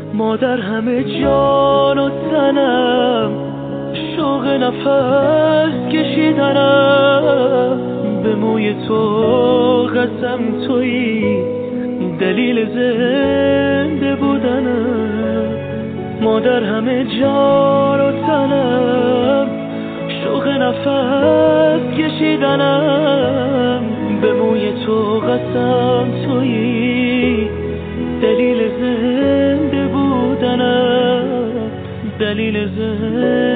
مادر همه جان و تنم، شوق نفس کشیدنم، به موی تو قسم تویی دلیل زنده بودنم. مادر همه جان و تنم، شوق نفس کشیدنم، به موی تو قسم تویی دلیل زنده بودنم، دلیل زنده